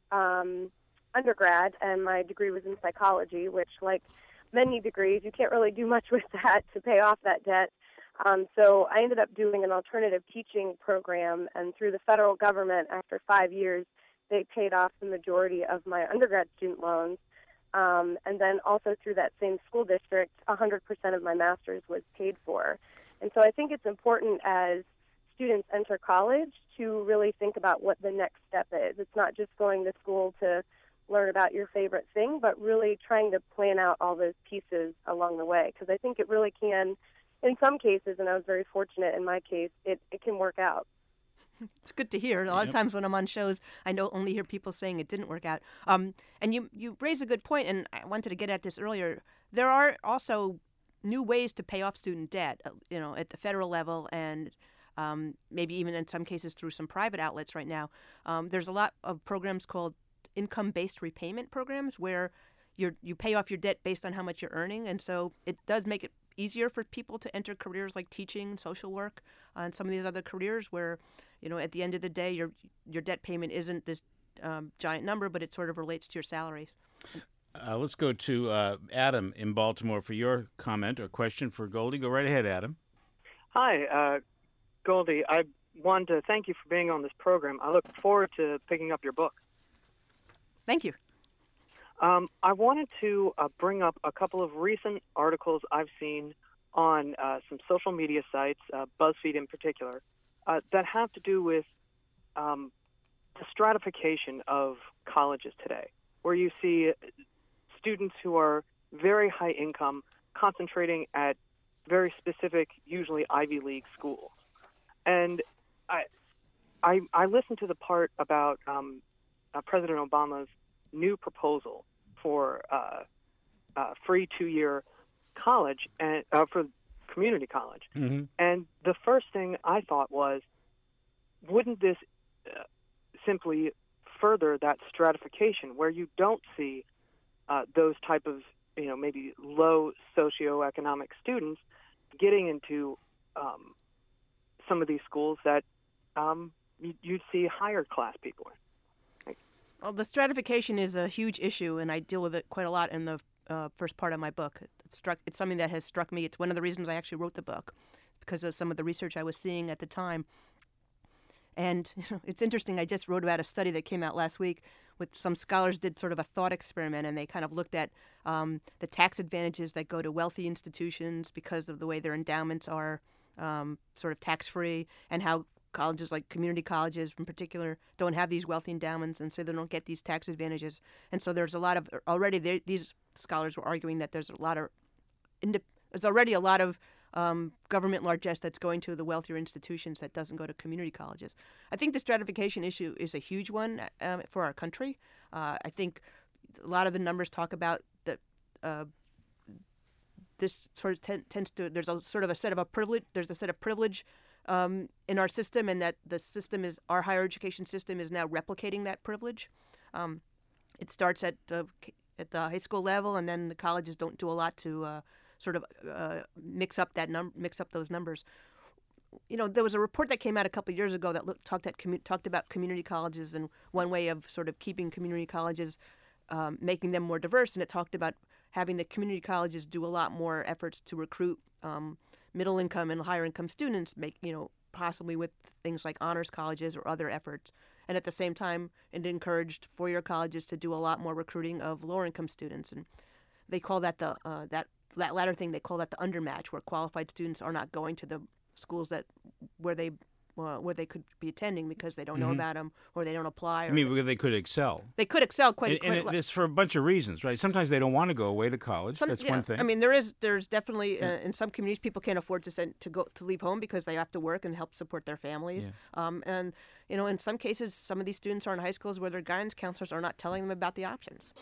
um, undergrad, and my degree was in psychology, which, like many degrees, you can't really do much with that to pay off that debt. Um, so I ended up doing an alternative teaching program, and through the federal government, after five years, they paid off the majority of my undergrad student loans. Um, and then also through that same school district, one hundred percent of my master's was paid for. And so I think it's important as students enter college to really think about what the next step is. It's not just going to school to learn about your favorite thing, but really trying to plan out all those pieces along the way. Because I think it really can, in some cases, and I was very fortunate in my case, it, it can work out. It's good to hear. A lot yep. of times when I'm on shows, I know only hear people saying it didn't work out. Um, and you you raise a good point, and I wanted to get at this earlier. There are also new ways to pay off student debt, uh, you know, at the federal level, and um, maybe even in some cases through some private outlets right now. Um, there's a lot of programs called income-based repayment programs where you you pay off your debt based on how much you're earning, and so it does make it easier for people to enter careers like teaching, social work, uh, and some of these other careers where, you know, at the end of the day, your your debt payment isn't this um, giant number, but it sort of relates to your salaries. Uh, let's go to uh, Adam in Baltimore for your comment or question for Goldie. Go right ahead, Adam. Hi, uh, Goldie. I wanted to thank you for being on this program. I look forward to picking up your book. Thank you. Um, I wanted to uh, bring up a couple of recent articles I've seen on uh, some social media sites, uh, BuzzFeed in particular, uh, that have to do with um, the stratification of colleges today, where you see students who are very high income concentrating at very specific, usually Ivy League schools. And I, I, I listened to the part about um, uh, President Obama's new proposal for uh, uh, free two-year college and uh, for community college. Mm-hmm. And the first thing I thought was, wouldn't this uh, simply further that stratification where you don't see uh, those type of, you know, maybe low socioeconomic students getting into um, some of these schools that um, you, you'd see higher class people in? Well, the stratification is a huge issue, and I deal with it quite a lot in the uh, first part of my book. It struck, it's something that has struck me. It's one of the reasons I actually wrote the book, because of some of the research I was seeing at the time. And you know, it's interesting. I just wrote about a study that came out last week with some scholars did sort of a thought experiment, and they kind of looked at um, the tax advantages that go to wealthy institutions because of the way their endowments are um, sort of tax-free, and how colleges like community colleges in particular don't have these wealthy endowments, and so they don't get these tax advantages. And so there's a lot of already there, these scholars were arguing that there's a lot of there's already a lot of um, government largesse that's going to the wealthier institutions that doesn't go to community colleges. I think the stratification issue is a huge one uh, for our country. Uh, I think a lot of the numbers talk about that uh, this sort of ten, tends to there's a sort of a set of a privilege there's a set of privilege Um, in our system, and that the system is our higher education system is now replicating that privilege. Um, it starts at the at the high school level, and then the colleges don't do a lot to uh, sort of uh, mix up that num- mix up those numbers. You know, there was a report that came out a couple of years ago that looked, talked at commu- talked about community colleges, and one way of sort of keeping community colleges, um, making them more diverse, and it talked about having the community colleges do a lot more efforts to recruit Um, middle income and higher income students, make you know possibly with things like honors colleges or other efforts, and at the same time it encouraged four-year colleges to do a lot more recruiting of lower income students, and they call that the uh, that that latter thing they call that the undermatch, where qualified students are not going to the schools that where they uh, where they could be attending because they don't know Mhm. about them or they don't apply. Or I mean, where they could excel. they could excel quite. And, quite and a it, lot. it's for a bunch of reasons, right? Sometimes they don't want to go away to college. Some- That's yeah. one thing. I mean, there is there's definitely uh, in some communities people can't afford to send to go to leave home because they have to work and help support their families. Um, and you know, in some cases, some of these students are in high schools where their guidance counselors are not telling them about the options.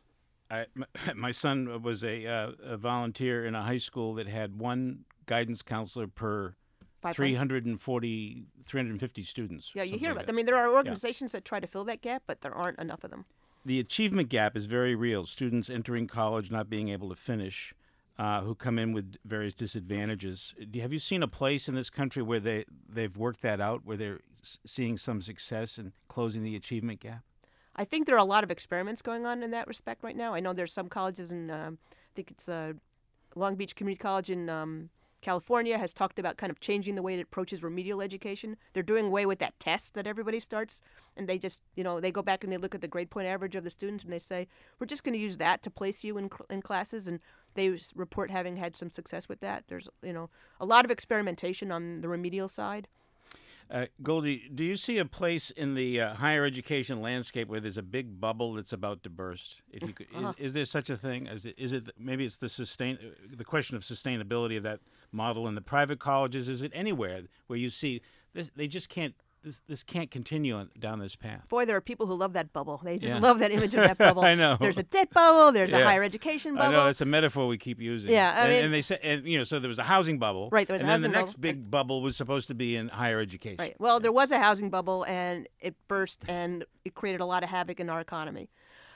I, my, my son was a, uh, a volunteer in a high school that had one guidance counselor per Five three hundred forty, three hundred fifty students. Yeah, you something hear like about. that. I mean, there are Yeah. organizations that try to fill that gap, but there aren't enough of them. The achievement gap is very real. Students entering college not being able to finish, uh, who come in with various disadvantages. Do- Have you seen a place in this country where they, they've worked that out, where they're s- seeing some success in closing the achievement gap? I think there are a lot of experiments going on in that respect right now. I know there's some colleges in, um, I think it's uh, Long Beach Community College in um, California has talked about kind of changing the way it approaches remedial education. They're doing away with that test that everybody starts, and they just, you know, they go back and they look at the grade point average of the students, and they say, we're just going to use that to place you in cl- in classes, and they s- report having had some success with that. There's, you know, a lot of experimentation on the remedial side. Uh, Goldie, do you see a place in the uh, higher education landscape where there's a big bubble that's about to burst? If you could, Uh-huh. is, is there such a thing? Is it, is it maybe it's the sustain the question of sustainability of that model in the private colleges? Is it anywhere where you see this? They just can't. This this can't continue on, down this path. Boy, there are people who love that bubble. They just Yeah. love that image of that bubble. I know. There's a debt bubble. There's a Yeah. higher education bubble. I know it's a metaphor we keep using. Yeah, I and, mean- and they said, and, you know, so there was a housing bubble, Right, there was a and then housing the next bubble. big bubble was supposed to be in higher education. Right. Well, there was a housing bubble, and it burst, and it created a lot of havoc in our economy.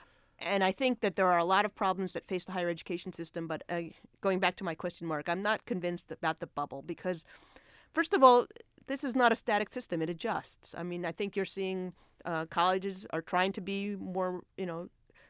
And I think that there are a lot of problems that face the higher education system. But uh, going back to my question mark, I'm not convinced about the bubble because, first of all, this is not a static system. It adjusts. I mean, I think you're seeing uh, colleges are trying to be more, you know,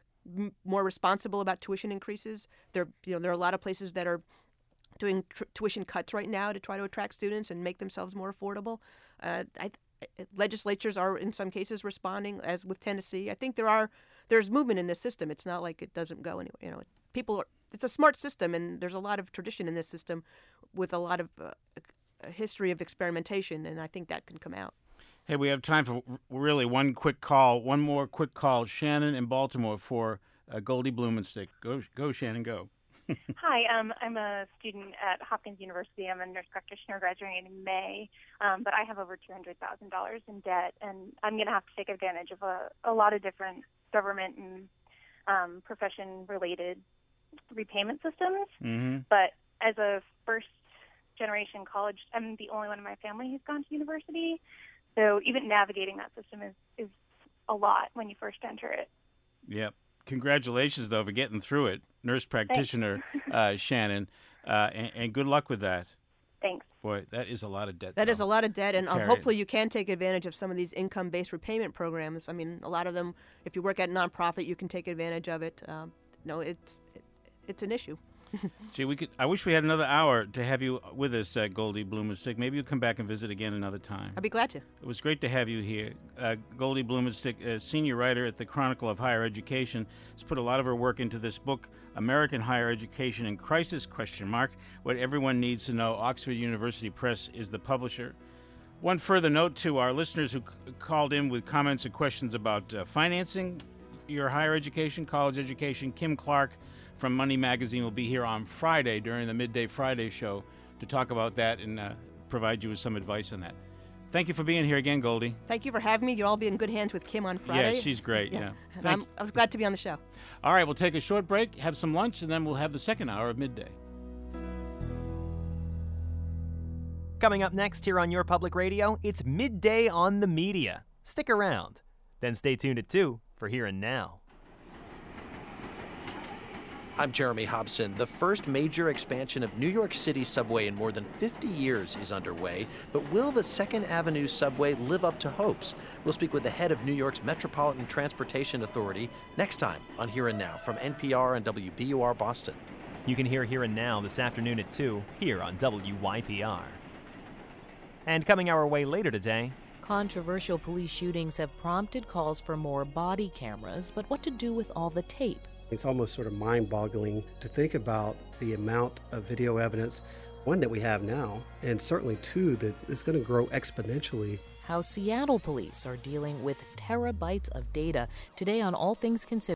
m- more responsible about tuition increases. There, you know, there are a lot of places that are doing tr- tuition cuts right now to try to attract students and make themselves more affordable. Uh, I, legislatures are in some cases responding, as with Tennessee. I think there are there's movement in this system. It's not like it doesn't go anywhere. You know, people are. It's a smart system, and there's a lot of tradition in this system, with a lot of uh, a history of experimentation, and I think that can come out. Hey, we have time for r- really one quick call, one more quick call. Shannon in Baltimore for uh, Goldie Blumenstick. Go, go, Shannon, go. Hi, um, I'm a student at Hopkins University. I'm a nurse practitioner graduating in May, um, but I have over two hundred thousand dollars in debt, and I'm going to have to take advantage of a, a lot of different government and um, profession-related repayment systems. Mm-hmm. But as a first-generation college, I'm the only one in my family who's gone to university, so even navigating that system is, is a lot when you first enter it. Yep. Congratulations, though, for getting through it, nurse practitioner uh, Shannon, uh, and, and good luck with that. Thanks. Boy, that is a lot of debt. That is a lot of debt, and uh, carry it. hopefully you can take advantage of some of these income-based repayment programs. I mean, a lot of them, if you work at a nonprofit, you can take advantage of it. Um, no, it's it, it's an issue. Gee, we could. I wish we had another hour to have you with us, uh, Goldie Blumenstick. Maybe you'll come back and visit again another time. I'd be glad to. It was great to have you here. Uh, Goldie Blumenstick, a senior writer at the Chronicle of Higher Education, has put a lot of her work into this book, American Higher Education in Crisis, question mark, What Everyone Needs to Know. Oxford University Press is the publisher. One further note to our listeners who c- called in with comments and questions about uh, financing your higher education, college education. Kim Clark from Money Magazine will be here on Friday during the Midday Friday show to talk about that and uh, provide you with some advice on that. Thank you for being here again, Goldie. Thank you for having me. You'll all be in good hands with Kim on Friday. Yeah, she's great, yeah. And Thanks. I'm, I was glad to be on the show. All right, we'll take a short break, have some lunch, and then we'll have the second hour of Midday. Coming up next here on Your Public Radio, it's Midday on the Media. Stick around. Then stay tuned at two for Here and Now. I'm Jeremy Hobson. The first major expansion of New York City subway in more than fifty years is underway, but will the Second Avenue subway live up to hopes? We'll speak with the head of New York's Metropolitan Transportation Authority next time on Here and Now from N P R and W B U R Boston. You can hear Here and Now this afternoon at two here on W Y P R. And coming our way later today, controversial police shootings have prompted calls for more body cameras, but what to do with all the tape? It's almost sort of mind-boggling to think about the amount of video evidence one, that we have now, and certainly two, that is going to grow exponentially. How Seattle police are dealing with terabytes of data today on All Things Considered.